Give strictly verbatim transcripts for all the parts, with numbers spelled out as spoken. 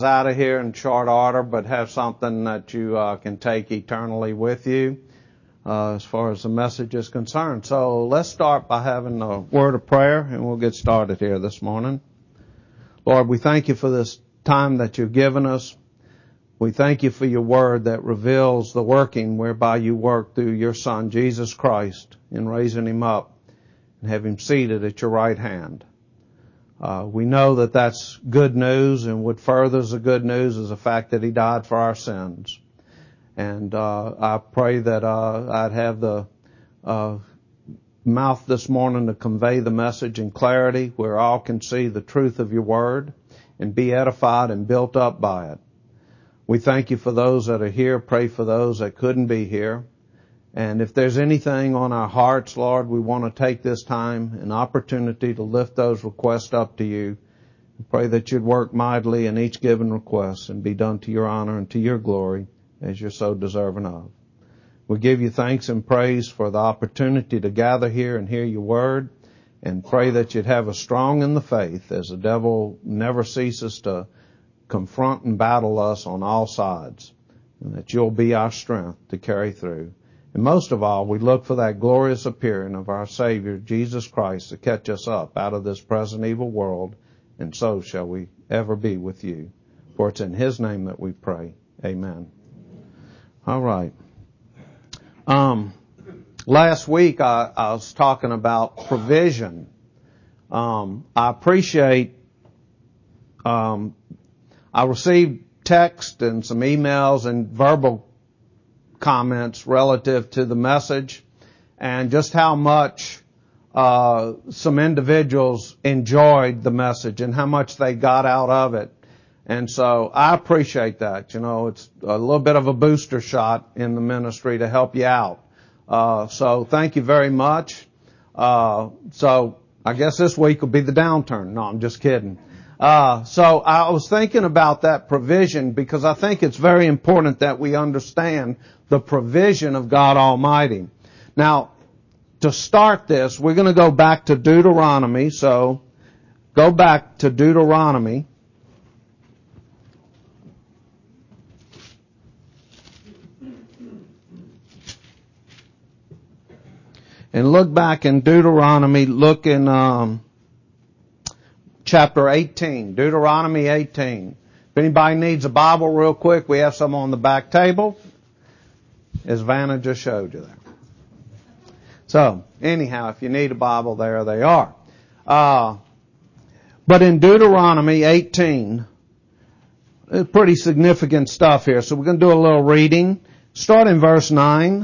out of here in short order, but have something that you uh, can take eternally with you uh, as far as the message is concerned. So let's start by having a word of prayer, and we'll get started here this morning. Lord, we thank you for this time that you've given us. We thank you for your word that reveals the working whereby you work through your Son, Jesus Christ, in raising him up and have him seated at your right hand. Uh, we know that that's good news, and what furthers the good news is the fact that he died for our sins. And uh, I pray that uh, I'd have the uh, mouth this morning to convey the message in clarity where all can see the truth of your word and be edified and built up by it. We thank you for those that are here. Pray for those that couldn't be here. And if there's anything on our hearts, Lord, we want to take this time, an opportunity to lift those requests up to you. Pray that you'd work mightily in each given request and be done to your honor and to your glory as you're so deserving of. We give you thanks and praise for the opportunity to gather here and hear your word, and pray that you'd have us strong in the faith as the devil never ceases to confront and battle us on all sides, and that you'll be our strength to carry through. And most of all, we look for that glorious appearing of our Savior, Jesus Christ, to catch us up out of this present evil world, and so shall we ever be with you. For it's in his name that we pray. Amen. All right. Um, last week I, I was talking about provision. Um, I appreciate, um, I received text and some emails and verbal comments relative to the message, and just how much uh some individuals enjoyed the message and how much they got out of it. And so I appreciate that. You know, it's a little bit of a booster shot in the ministry to help you out. Uh so thank you very much. Uh so I guess this week will be the downturn. No, I'm just kidding. Uh, so I was thinking about that provision because I think it's very important that we understand the provision of God Almighty. Now, to start this, we're going to go back to Deuteronomy. So, go back to Deuteronomy. And look back in Deuteronomy, look in, um, chapter eighteen, Deuteronomy eighteen. If anybody needs a Bible real quick, we have some on the back table, as Vanna just showed you there. So, anyhow, if you need a Bible, there they are. Uh, but in Deuteronomy eighteen, pretty significant stuff here. So we're going to do a little reading. Start in verse nine.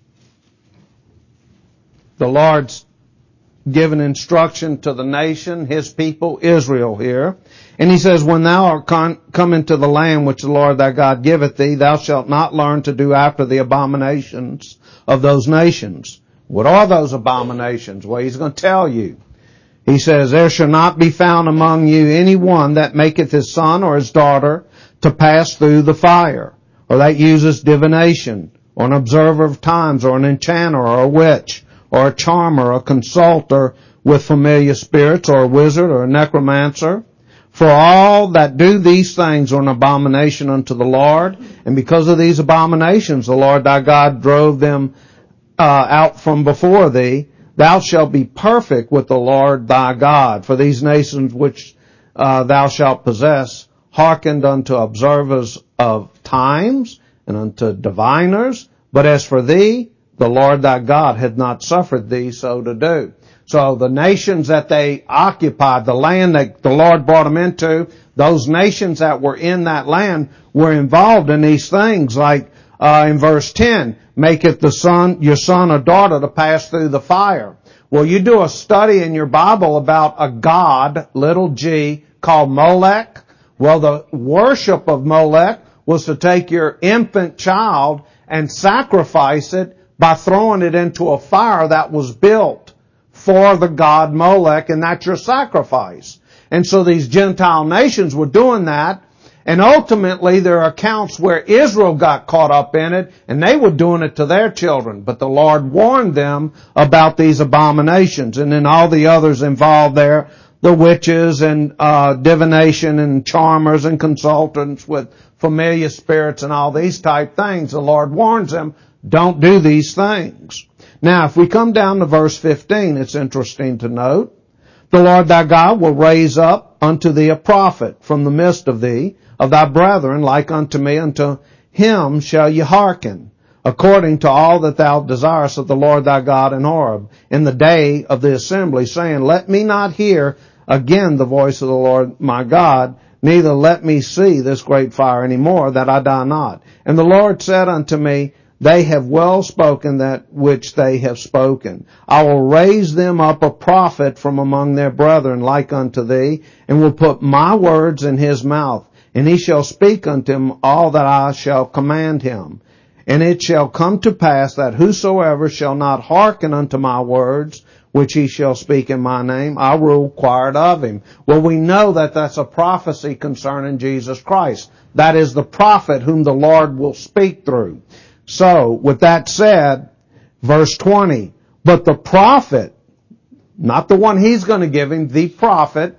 The Lord's given instruction to the nation, his people, Israel here. And he says, when thou art con- come into the land which the Lord thy God giveth thee, thou shalt not learn to do after the abominations of those nations. What are those abominations? Well, he's going to tell you. He says, there shall not be found among you any one that maketh his son or his daughter to pass through the fire, or that uses divination, or an observer of times, or an enchanter, or a witch, or a charmer, a consulter with familiar spirits, or a wizard, or a necromancer. For all that do these things are an abomination unto the Lord, and because of these abominations the Lord thy God drove them uh, out from before thee. Thou shalt be perfect with the Lord thy God. For these nations which uh, thou shalt possess hearkened unto observers of times, and unto diviners. But as for thee, the Lord thy God had not suffered thee so to do. So the nations that they occupied, the land that the Lord brought them into, those nations that were in that land were involved in these things. Like uh, in verse ten, maketh the son, your son or daughter to pass through the fire. Well, you do a study in your Bible about a god, little g, called Molech. Well, the worship of Molech was to take your infant child and sacrifice it by throwing it into a fire that was built for the god Molech, and that's your sacrifice. And so these Gentile nations were doing that, and ultimately there are accounts where Israel got caught up in it, and they were doing it to their children. But the Lord warned them about these abominations, and then all the others involved there, the witches and uh divination and charmers and consultants with familiar spirits and all these type things. The Lord warns them, don't do these things. Now, if we come down to verse fifteen, it's interesting to note, the Lord thy God will raise up unto thee a prophet from the midst of thee, of thy brethren, like unto me, unto him shall ye hearken, according to all that thou desirest of the Lord thy God in Horeb, in the day of the assembly, saying, let me not hear again the voice of the Lord my God, neither let me see this great fire any more, that I die not. And the Lord said unto me, they have well spoken that which they have spoken. I will raise them up a prophet from among their brethren like unto thee, and will put my words in his mouth, and he shall speak unto him all that I shall command him. And it shall come to pass that whosoever shall not hearken unto my words, which he shall speak in my name, I will require it of him. Well, we know that that's a prophecy concerning Jesus Christ. That is the prophet whom the Lord will speak through. So, with that said, verse twenty, but the prophet, not the one he's going to give him, the prophet,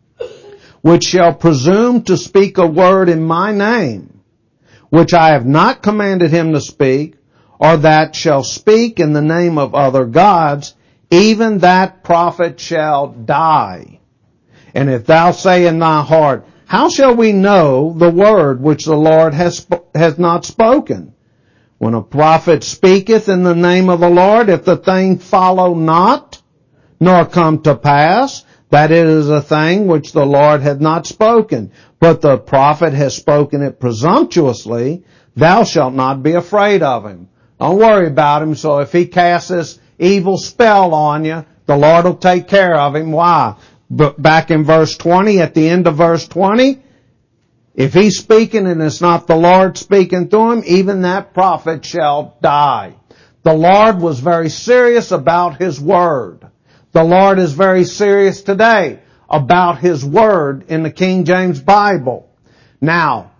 which shall presume to speak a word in my name, which I have not commanded him to speak, or that shall speak in the name of other gods, even that prophet shall die. And if thou say in thy heart, how shall we know the word which the Lord has, has not spoken? When a prophet speaketh in the name of the Lord, if the thing follow not, nor come to pass, that it is a thing which the Lord hath not spoken, but the prophet has spoken it presumptuously, thou shalt not be afraid of him. Don't worry about him. So if he casts this evil spell on you, the Lord will take care of him. Why? But back in verse twenty, at the end of verse twenty, if he's speaking and it's not the Lord speaking to him, even that prophet shall die. The Lord was very serious about His Word. The Lord is very serious today about His Word in the King James Bible. Now,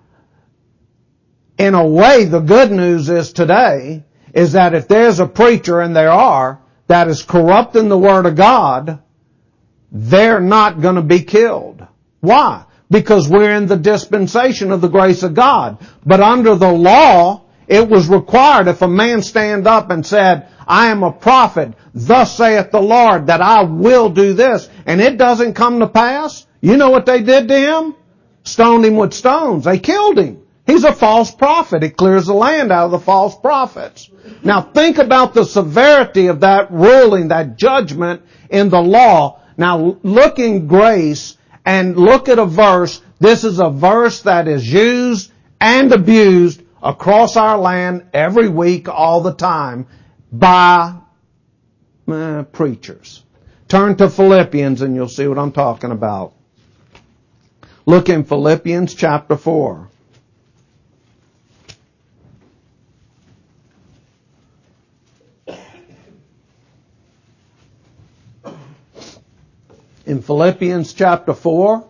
in a way, the good news is today is that if there's a preacher, and there are, that is corrupting the Word of God, they're not going to be killed. Why? Because we're in the dispensation of the grace of God. But under the law, it was required if a man stand up and said, I am a prophet, thus saith the Lord, that I will do this, and it doesn't come to pass, you know what they did to him? Stoned him with stones. They killed him. He's a false prophet. It clears the land out of the false prophets. Now think about the severity of that ruling, that judgment in the law. Now look in grace and look at a verse. This is a verse that is used and abused across our land every week, all the time, by uh, preachers. Turn to Philippians and you'll see what I'm talking about. Look in Philippians chapter four. In Philippians chapter four,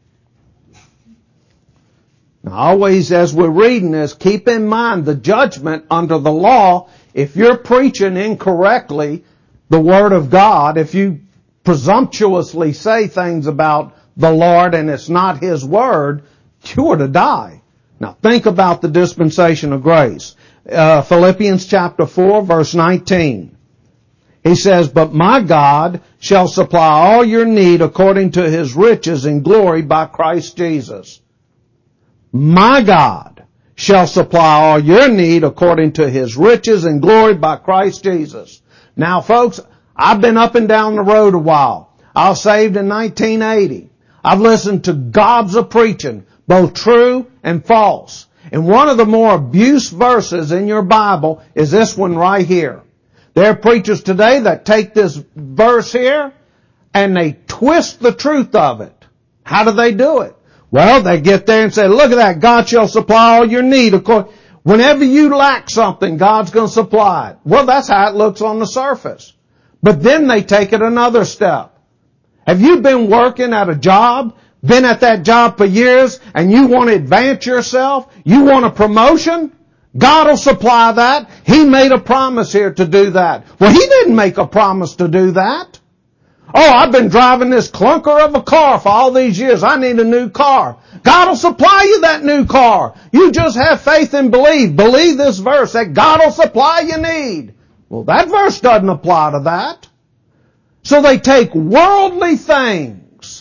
now always as we're reading this, keep in mind the judgment under the law. If you're preaching incorrectly the Word of God, if you presumptuously say things about the Lord and it's not His Word, you are to die. Now think about the dispensation of grace. Uh, Philippians chapter four, verse nineteen. He says, but my God shall supply all your need according to His riches in glory by Christ Jesus. My God shall supply all your need according to His riches and glory by Christ Jesus. Now folks, I've been up and down the road a while. I was saved in nineteen eighty. I've listened to gobs of preaching, both true and false. And one of the more abused verses in your Bible is this one right here. There are preachers today that take this verse here and they twist the truth of it. How do they do it? Well, they get there and say, look at that, God shall supply all your need. Of course, whenever you lack something, God's going to supply it. Well, that's how it looks on the surface. But then they take it another step. Have you been working at a job, been at that job for years, and you want to advance yourself? You want a promotion? God will supply that. He made a promise here to do that. Well, He didn't make a promise to do that. Oh, I've been driving this clunker of a car for all these years. I need a new car. God will supply you that new car. You just have faith and believe. Believe this verse that God will supply your need. Well, that verse doesn't apply to that. So they take worldly things,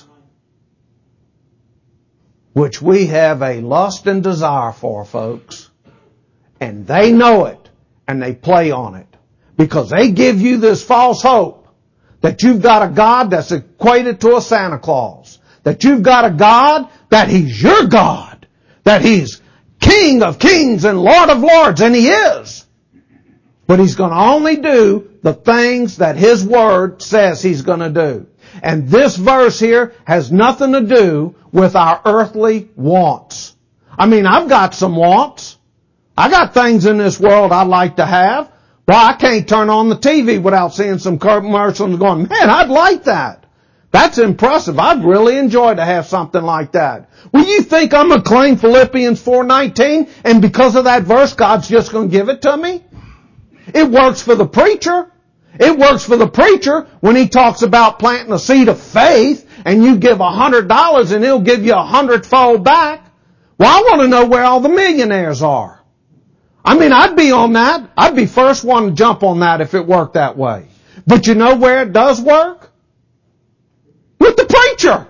which we have a lust and desire for, folks, and they know it, and they play on it, because they give you this false hope that you've got a God that's equated to a Santa Claus, that you've got a God that He's your God, that He's King of kings and Lord of lords, and He is. But He's going to only do the things that His Word says He's going to do. And this verse here has nothing to do with our earthly wants. I mean, I've got some wants. I got things in this world I'd like to have. Well, I can't turn on the T V without seeing some commercials and going, man, I'd like that. That's impressive. I'd really enjoy to have something like that. Well, you think I'm going to claim Philippians four nineteen and because of that verse, God's just going to give it to me? It works for the preacher. It works for the preacher when he talks about planting a seed of faith and you give a hundred dollars and he'll give you a hundredfold back. Well, I want to know where all the millionaires are. I mean, I'd be on that. I'd be first one to jump on that if it worked that way. But you know where it does work? With the preacher.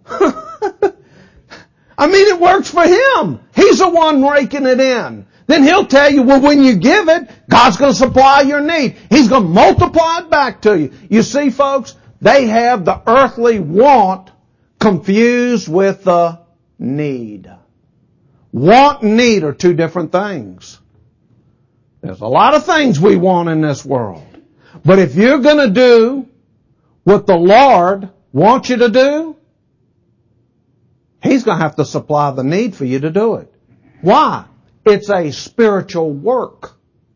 I mean, it works for him. He's the one raking it in. Then he'll tell you, well, when you give it, God's going to supply your need. He's going to multiply it back to you. You see, folks, they have the earthly want confused with the need. Want and need are two different things. There's a lot of things we want in this world. But if you're going to do what the Lord wants you to do, He's going to have to supply the need for you to do it. Why? It's a spiritual work.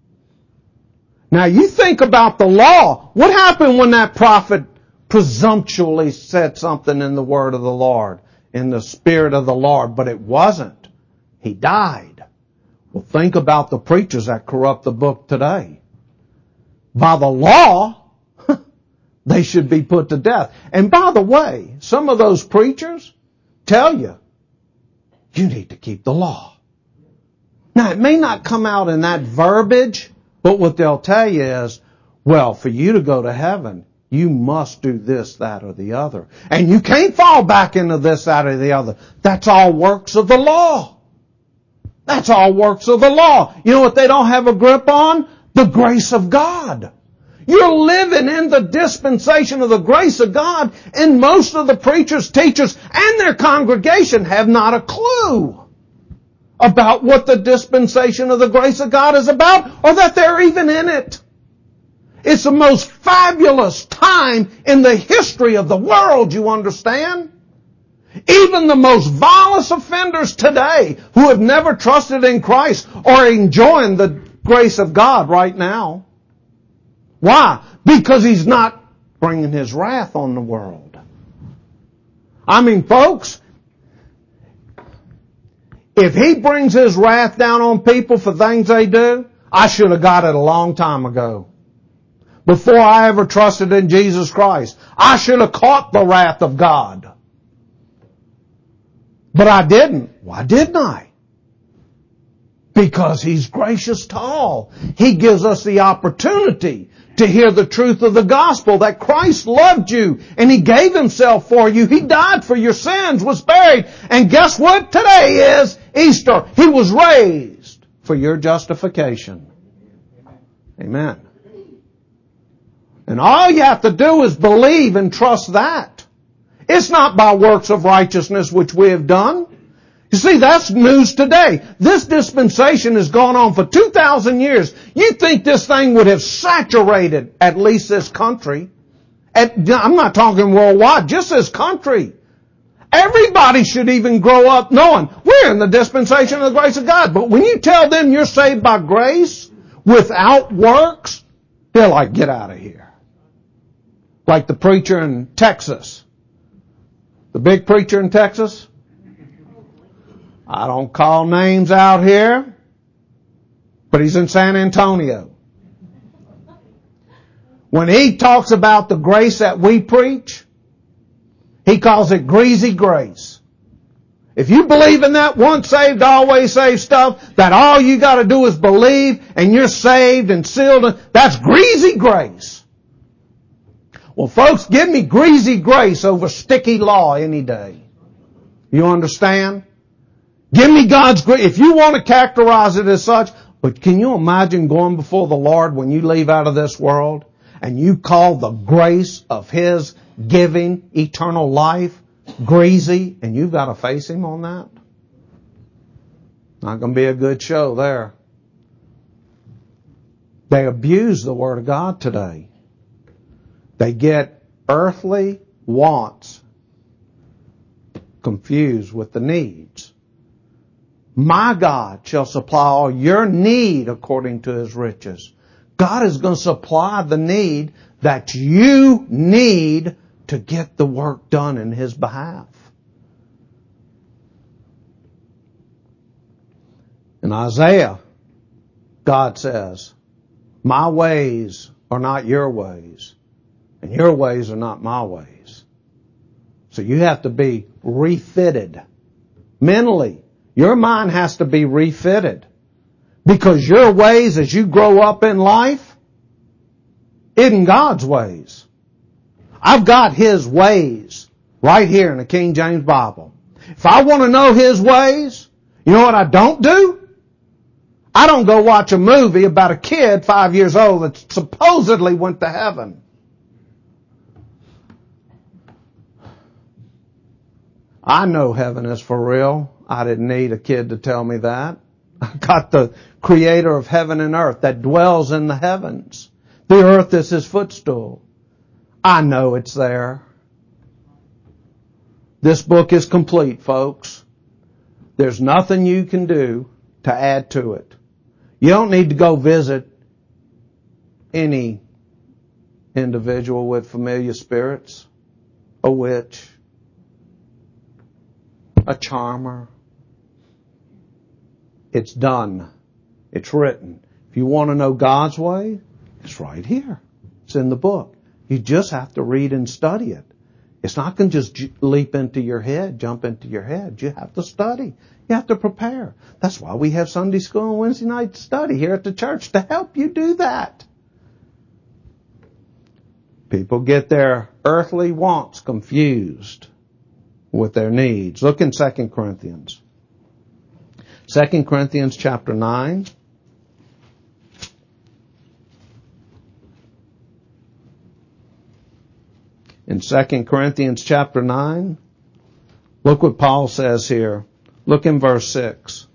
Now you think about the law. What happened when that prophet presumptuously said something in the word of the Lord, in the Spirit of the Lord, but it wasn't? He died. Well, think about the preachers that corrupt the book today. By the law, they should be put to death. And by the way, some of those preachers tell you, you need to keep the law. Now, it may not come out in that verbiage, but what they'll tell you is, well, for you to go to heaven, you must do this, that, or the other. And you can't fall back into this, that, or the other. That's all works of the law. That's all works of the law. You know what they don't have a grip on? The grace of God. You're living in the dispensation of the grace of God, and most of the preachers, teachers, and their congregation have not a clue about what the dispensation of the grace of God is about, or that they're even in it. It's the most fabulous time in the history of the world, you understand? Even the most vilest offenders today who have never trusted in Christ are enjoying the grace of God right now. Why? Because He's not bringing His wrath on the world. I mean, folks, if He brings His wrath down on people for things they do, I should have got it a long time ago. Before I ever trusted in Jesus Christ, I should have caught the wrath of God. But I didn't. Why didn't I? Because He's gracious to all. He gives us the opportunity to hear the truth of the gospel, that Christ loved you and He gave Himself for you. He died for your sins, was buried. And guess what? Today is Easter. He was raised for your justification. Amen. And all you have to do is believe and trust that. It's not by works of righteousness which we have done. You see, that's news today. This dispensation has gone on for two thousand years. You'd think this thing would have saturated at least this country. At, I'm not talking worldwide, just this country. Everybody should even grow up knowing we're in the dispensation of the grace of God. But when you tell them you're saved by grace without works, they're like, get out of here. Like the preacher in Texas. The big preacher in Texas. I don't call names out here, but he's in San Antonio. When he talks about the grace that we preach, he calls it greasy grace. If you believe in that once saved, always saved stuff, that all you got to do is believe and you're saved and sealed, that's greasy grace. Well, folks, give me greasy grace over sticky law any day. You understand? Give me God's grace. If you want to characterize it as such, but can you imagine going before the Lord when you leave out of this world and you call the grace of His giving eternal life greasy, and you've got to face Him on that? Not going to be a good show there. They abuse the Word of God today. They get earthly wants confused with the needs. My God shall supply all your need according to His riches. God is going to supply the need that you need to get the work done in His behalf. In Isaiah, God says, my ways are not your ways, and your ways are not my ways. So you have to be refitted. Mentally, your mind has to be refitted. Because your ways as you grow up in life isn't God's ways. I've got His ways right here in the King James Bible. If I want to know His ways, you know what I don't do? I don't go watch a movie about a kid five years old that supposedly went to heaven. I know heaven is for real. I didn't need a kid to tell me that. I got the Creator of heaven and earth that dwells in the heavens. The earth is His footstool. I know it's there. This book is complete, folks. There's nothing you can do to add to it. You don't need to go visit any individual with familiar spirits, a witch, a charmer. It's done. It's written. If you want to know God's way, it's right here. It's in the book. You just have to read and study it. It's not going to just leap into your head, jump into your head. You have to study. You have to prepare. That's why we have Sunday school and Wednesday night study here at the church, to help you do that. People get their earthly wants confused with their needs. Look in Second Corinthians. Second Corinthians chapter nine. In Second Corinthians chapter nine, look what Paul says here. Look in verse six.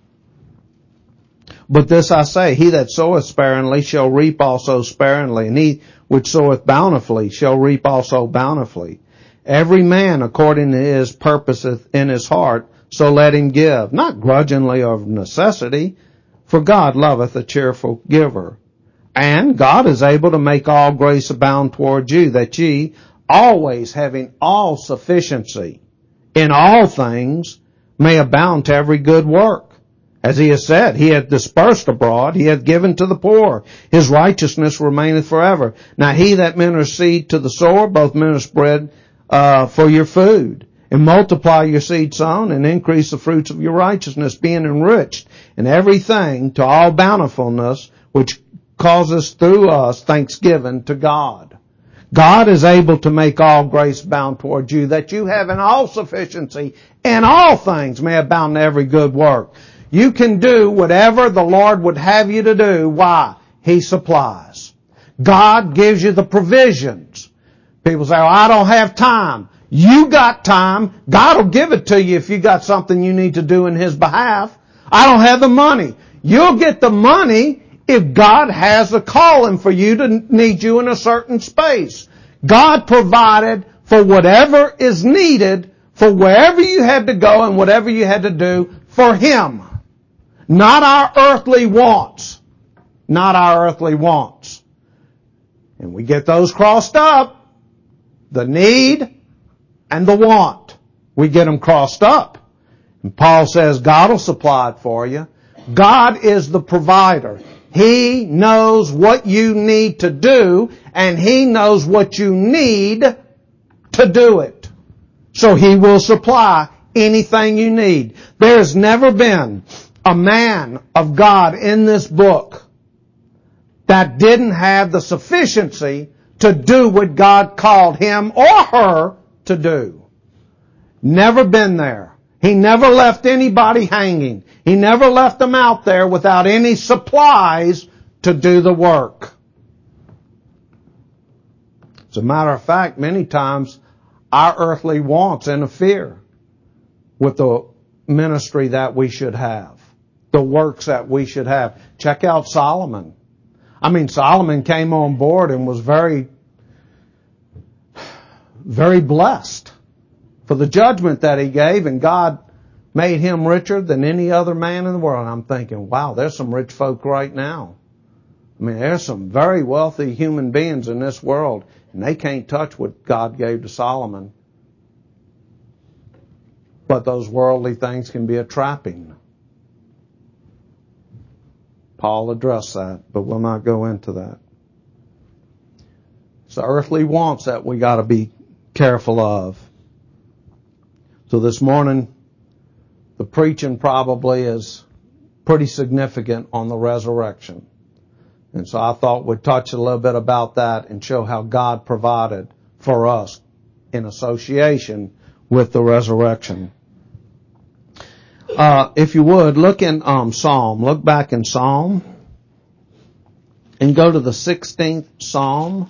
But this I say, he that soweth sparingly shall reap also sparingly, and he which soweth bountifully shall reap also bountifully. Every man according to his purposeth in his heart, so let him give, not grudgingly or of necessity, for God loveth a cheerful giver. And God is able to make all grace abound toward you, that ye, always having all sufficiency in all things, may abound to every good work. As he has said, he hath dispersed abroad, he hath given to the poor, his righteousness remaineth forever. Now he that ministereth seed to the sower, both ministereth bread uh, for your food, and multiply your seed sown, and increase the fruits of your righteousness, being enriched in everything to all bountifulness, which causes through us thanksgiving to God. God is able to make all grace abound toward you, that you have in all sufficiency in all things may abound to every good work. You can do whatever the Lord would have you to do. Why? He supplies. God gives you the provisions. People say, oh, I don't have time. You got time. God will give it to you if you got something you need to do in His behalf. I don't have the money. You'll get the money if God has a calling for you to need you in a certain space. God provided for whatever is needed for wherever you had to go and whatever you had to do for Him. Not our earthly wants. Not our earthly wants. And we get those crossed up. The need and the want. We get them crossed up. And Paul says God will supply it for you. God is the provider. He knows what you need to do, and He knows what you need to do it. So He will supply anything you need. There has never been a man of God in this book that didn't have the sufficiency to do what God called him or her to do. Never been there. He never left anybody hanging. He never left them out there without any supplies to do the work. As a matter of fact, many times our earthly wants interfere with the ministry that we should have, the works that we should have. Check out Solomon. I mean, Solomon came on board and was very, very blessed for the judgment that he gave, and God made him richer than any other man in the world. And I'm thinking, wow, there's some rich folk right now. I mean, there's some very wealthy human beings in this world, and they can't touch what God gave to Solomon. But those worldly things can be a trapping. Paul addressed that, but we'll not go into that. It's the earthly wants that we got to be careful of. So this morning, the preaching probably is pretty significant on the resurrection. And so I thought we'd touch a little bit about that and show how God provided for us in association with the resurrection. Uh, if you would, look in um, Psalm. Look back in Psalm and go to the sixteenth Psalm.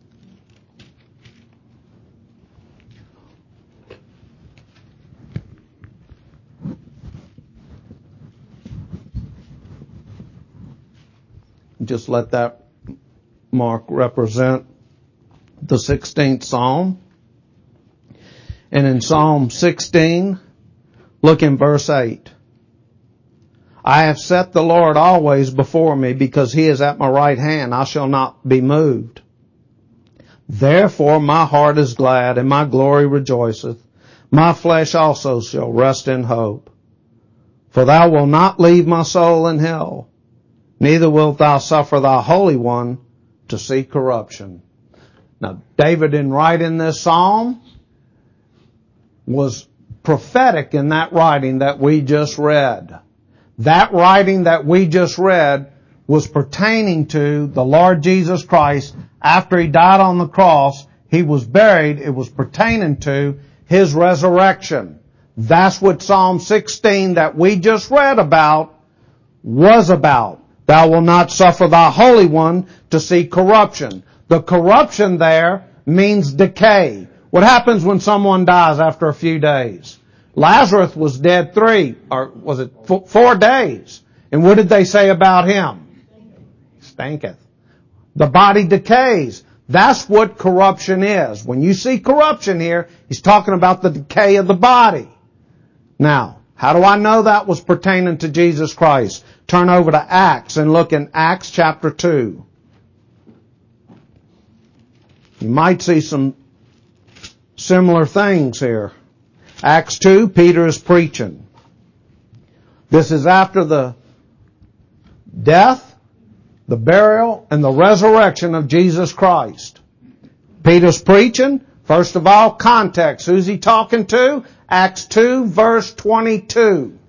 Just let that mark represent the sixteenth Psalm. And in Psalm sixteen, look in verse eight. I have set the Lord always before me, because He is at my right hand. I shall not be moved. Therefore my heart is glad, and my glory rejoiceth. My flesh also shall rest in hope. For Thou wilt not leave my soul in hell, neither wilt Thou suffer Thy Holy One to see corruption. Now, David, in writing this psalm, was prophetic in that writing that we just read. That writing that we just read was pertaining to the Lord Jesus Christ. After He died on the cross, He was buried. It was pertaining to His resurrection. That's what Psalm sixteen that we just read about was about. Thou wilt not suffer Thy Holy One to see corruption. The corruption there means decay. What happens when someone dies after a few days? Lazarus was dead three, or was it four days? And what did they say about him? Stinketh. The body decays. That's what corruption is. When you see corruption here, he's talking about the decay of the body. Now, how do I know that was pertaining to Jesus Christ? Turn over to Acts and look in Acts chapter two. You might see some similar things here. Acts two, Peter is preaching. This is after the death, the burial, and the resurrection of Jesus Christ. Peter's preaching. First of all, context. Who's he talking to? Acts two, verse twenty-two.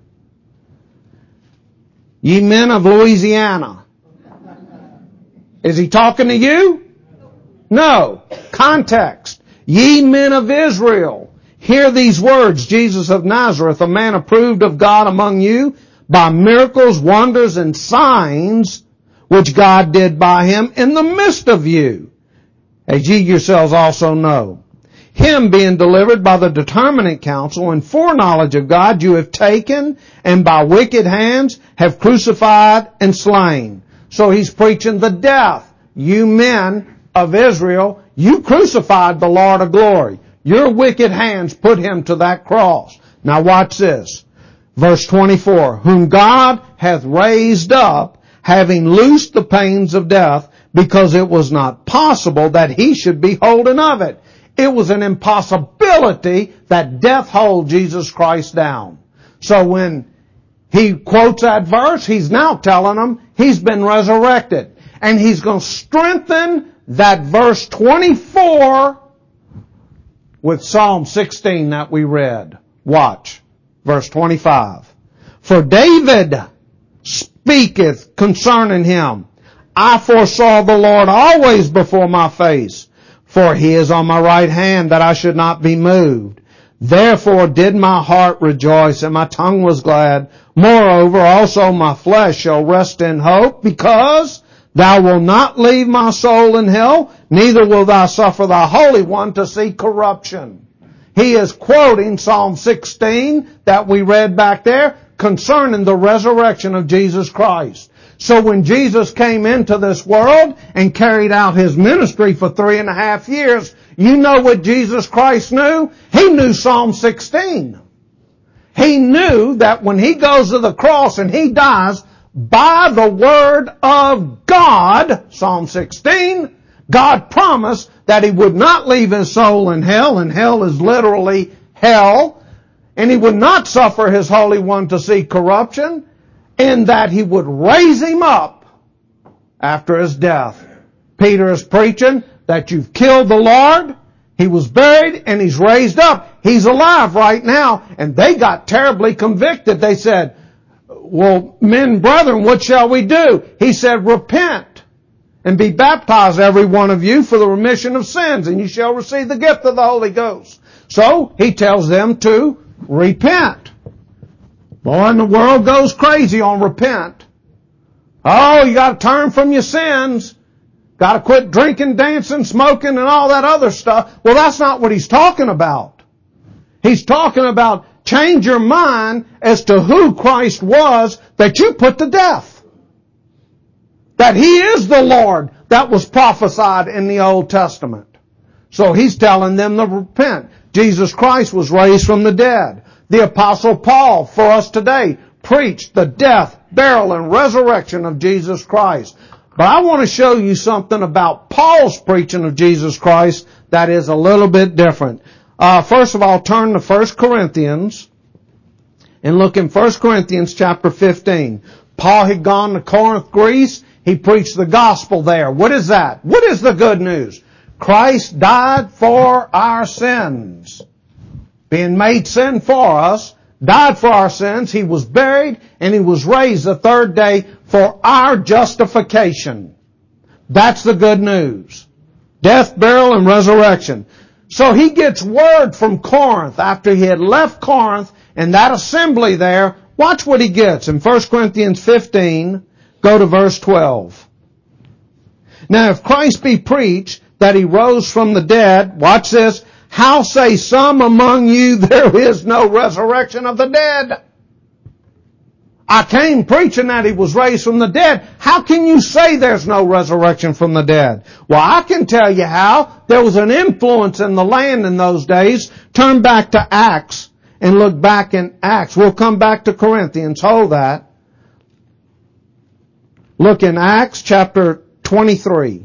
Ye men of Louisiana. Is he talking to you? No. Context. Ye men of Israel. Hear these words, Jesus of Nazareth, a man approved of God among you by miracles, wonders, and signs, which God did by Him in the midst of you, as ye yourselves also know. Him being delivered by the determinate counsel and foreknowledge of God, you have taken, and by wicked hands have crucified and slain. So He's preaching the death. You men of Israel, you crucified the Lord of glory. Your wicked hands put Him to that cross. Now watch this. Verse twenty-four. Whom God hath raised up, having loosed the pains of death, because it was not possible that He should be holden of it. It was an impossibility that death hold Jesus Christ down. So when he quotes that verse. He's now telling them he's been resurrected. And he's going to strengthen that verse twenty-four with Psalm sixteen that we read. Watch. Verse twenty-five. For David speaketh concerning him, I foresaw the Lord always before my face, for he is on my right hand that I should not be moved. Therefore did my heart rejoice and my tongue was glad. Moreover also my flesh shall rest in hope, because thou wilt not leave my soul in hell, neither will thou suffer thy Holy One to see corruption. He is quoting Psalm sixteen that we read back there concerning the resurrection of Jesus Christ. So when Jesus came into this world and carried out His ministry for three and a half years, you know what Jesus Christ knew? He knew Psalm sixteen. He knew that when He goes to the cross and He dies, by the word of God, Psalm sixteen, God promised that He would not leave His soul in hell, and hell is literally hell, and He would not suffer His Holy One to see corruption, and that He would raise Him up after His death. Peter is preaching that you've killed the Lord, He was buried, and He's raised up. He's alive right now, and they got terribly convicted. They said, well, men, brethren, what shall we do? He said, repent and be baptized, every one of you, for the remission of sins, and you shall receive the gift of the Holy Ghost. So, He tells them to repent. Boy, and the world goes crazy on repent. Oh, you gotta turn from your sins. Gotta quit drinking, dancing, smoking, and all that other stuff. Well, that's not what He's talking about. He's talking about change your mind as to who Christ was that you put to death. That He is the Lord that was prophesied in the Old Testament. So He's telling them to repent. Jesus Christ was raised from the dead. The Apostle Paul, for us today, preached the death, burial, and resurrection of Jesus Christ. But I want to show you something about Paul's preaching of Jesus Christ that is a little bit different. Uh, first of all, turn to First Corinthians and look in First Corinthians chapter fifteen. Paul had gone to Corinth, Greece. He preached the gospel there. What is that? What is the good news? Christ died for our sins. Being made sin for us, died for our sins. He was buried and He was raised the third day for our justification. That's the good news. Death, burial, and resurrection. So he gets word from Corinth after he had left Corinth and that assembly there. Watch what he gets in First Corinthians fifteen. Go to verse twelve. Now if Christ be preached that He rose from the dead, watch this, how say some among you there is no resurrection of the dead? I came preaching that He was raised from the dead. How can you say there's no resurrection from the dead? Well, I can tell you how. There was an influence in the land in those days. Turn back to Acts and look back in Acts. We'll come back to Corinthians. Hold that. Look in Acts chapter twenty-three.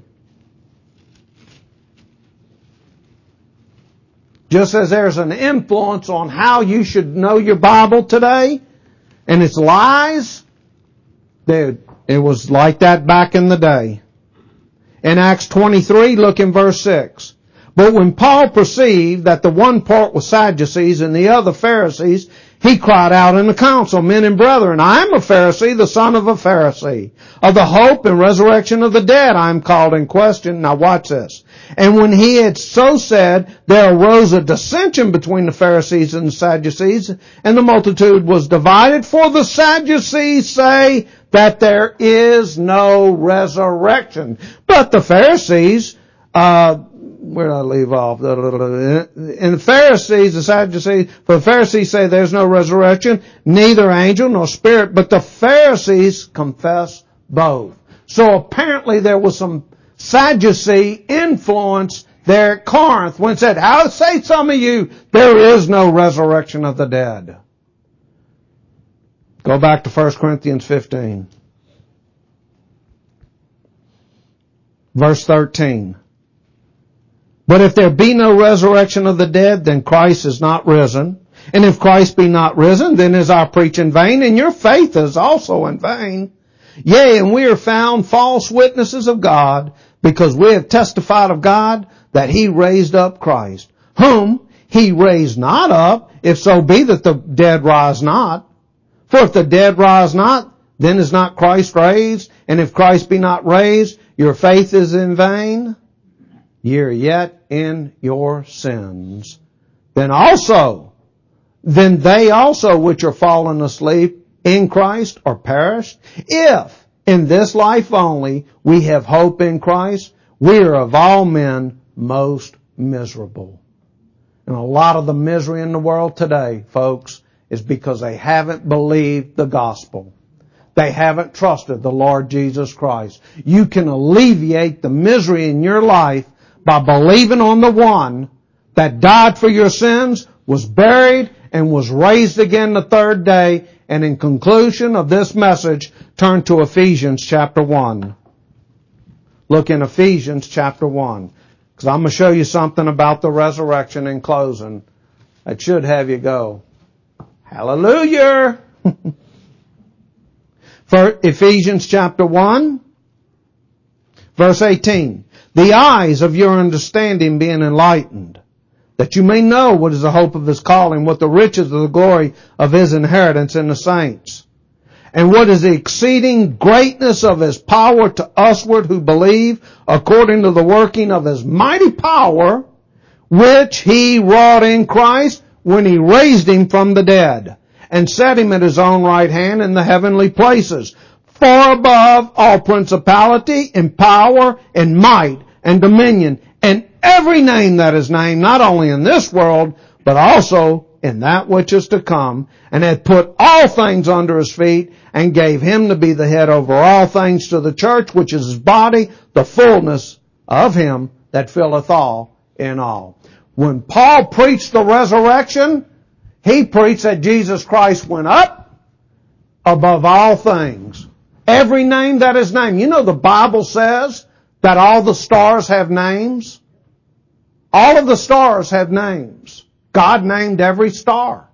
Just as there's an influence on how you should know your Bible today, and its lies, dude, it was like that back in the day. In Acts twenty-three, look in verse six. But when Paul perceived that the one part was Sadducees and the other Pharisees, he cried out in the council, men and brethren, I am a Pharisee, the son of a Pharisee. Of the hope and resurrection of the dead I am called in question. Now watch this. And when he had so said, there arose a dissension between the Pharisees and the Sadducees, and the multitude was divided. For the Sadducees say that there is no resurrection. But the Pharisees, uh, where did I leave off? And the Pharisees, the Sadducees, for the Pharisees say there's no resurrection, neither angel nor spirit, but the Pharisees confess both. So apparently there was some Sadducee influence there at Corinth when it said, how say some of you there is no resurrection of the dead? Go back to First Corinthians fifteen. Verse thirteen. But if there be no resurrection of the dead, then Christ is not risen. And if Christ be not risen, then is our preach in vain, and your faith is also in vain. Yea, and we are found false witnesses of God, because we have testified of God that He raised up Christ, whom He raised not up, if so be that the dead rise not. For if the dead rise not, then is not Christ raised? And if Christ be not raised, your faith is in vain. Ye are yet in your sins. Then also, then they also which are fallen asleep in Christ are perished. If in this life only we have hope in Christ, we are of all men most miserable. And a lot of the misery in the world today, folks, is because they haven't believed the gospel. They haven't trusted the Lord Jesus Christ. You can alleviate the misery in your life by believing on the one that died for your sins, was buried, and was raised again the third day. And in conclusion of this message, turn to Ephesians chapter one. Look in Ephesians chapter one. Because I'm going to show you something about the resurrection in closing that should have you go, hallelujah! For Ephesians chapter one, verse eighteen. The eyes of your understanding being enlightened, that you may know what is the hope of His calling, what the riches of the glory of His inheritance in the saints, and what is the exceeding greatness of His power to usward who believe, according to the working of His mighty power, which He wrought in Christ when He raised Him from the dead, and set Him at His own right hand in the heavenly places, far above all principality and power and might and dominion, and every name that is named, not only in this world, but also in that which is to come, and hath put all things under His feet, and gave Him to be the head over all things to the church, which is His body, the fullness of Him that filleth all in all. When Paul preached the resurrection, he preached that Jesus Christ went up above all things. Every name that is named. You know the Bible says that all the stars have names. All of the stars have names. God named every star.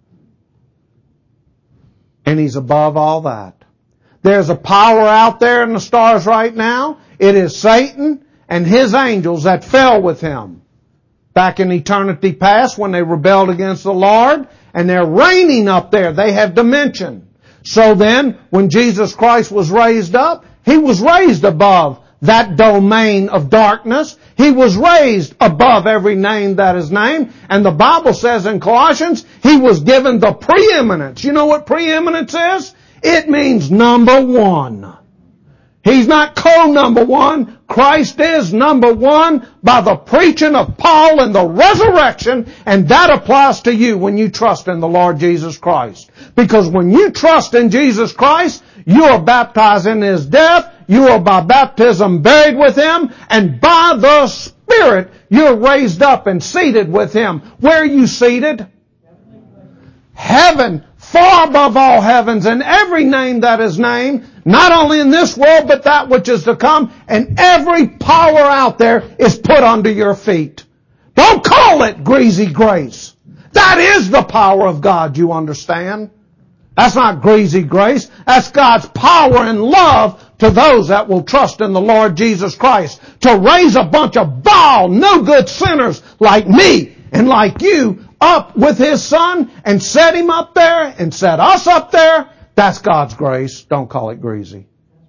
And He's above all that. There's a power out there in the stars right now. It is Satan and his angels that fell with him back in eternity past when they rebelled against the Lord. And they're reigning up there. They have dimension. So then, when Jesus Christ was raised up, He was raised above that domain of darkness. He was raised above every name that is named. And the Bible says in Colossians, He was given the preeminence. You know what preeminence is? It means number one. He's not co-number one. Christ is number one by the preaching of Paul and the resurrection, and that applies to you when you trust in the Lord Jesus Christ. Because when you trust in Jesus Christ, you are baptized in His death, you are by baptism buried with Him, and by the Spirit you're raised up and seated with Him. Where are you seated? Heaven. Far above all heavens and every name that is named, not only in this world, but that which is to come, and every power out there is put under your feet. Don't call it greasy grace. That is the power of God, you understand? That's not greasy grace. That's God's power and love to those that will trust in the Lord Jesus Christ. To raise a bunch of vile, no good sinners like me and like you up with His Son and set Him up there and set us up there. That's God's grace. Don't call it greasy.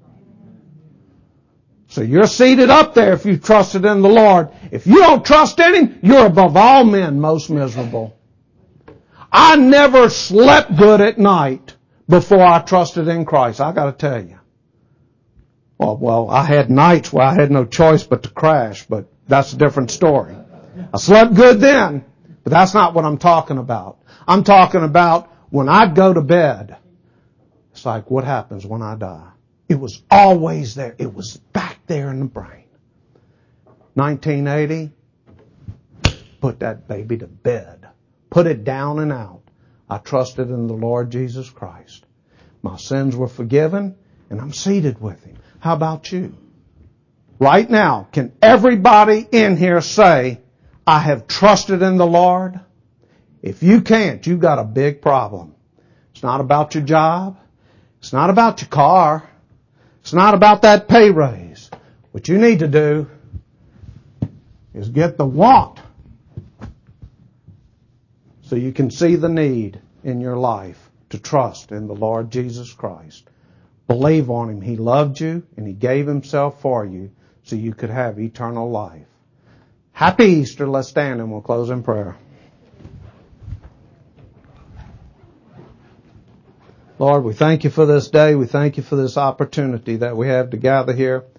So you're seated up there if you've trusted in the Lord. If you don't trust in Him, you're above all men most miserable. I never slept good at night before I trusted in Christ. I got to tell you. Well, well, I had nights where I had no choice but to crash, but that's a different story. I slept good then. But that's not what I'm talking about. I'm talking about when I'd go to bed. It's like, what happens when I die? It was always there. It was back there in the brain. nineteen eighty, put that baby to bed. Put it down and out. I trusted in the Lord Jesus Christ. My sins were forgiven, and I'm seated with Him. How about you? Right now, can everybody in here say, I have trusted in the Lord? If you can't, you've got a big problem. It's not about your job. It's not about your car. It's not about that pay raise. What you need to do is get the want so you can see the need in your life to trust in the Lord Jesus Christ. Believe on Him. He loved you and He gave Himself for you so you could have eternal life. Happy Easter. Let's stand and we'll close in prayer. Lord, we thank You for this day. We thank You for this opportunity that we have to gather here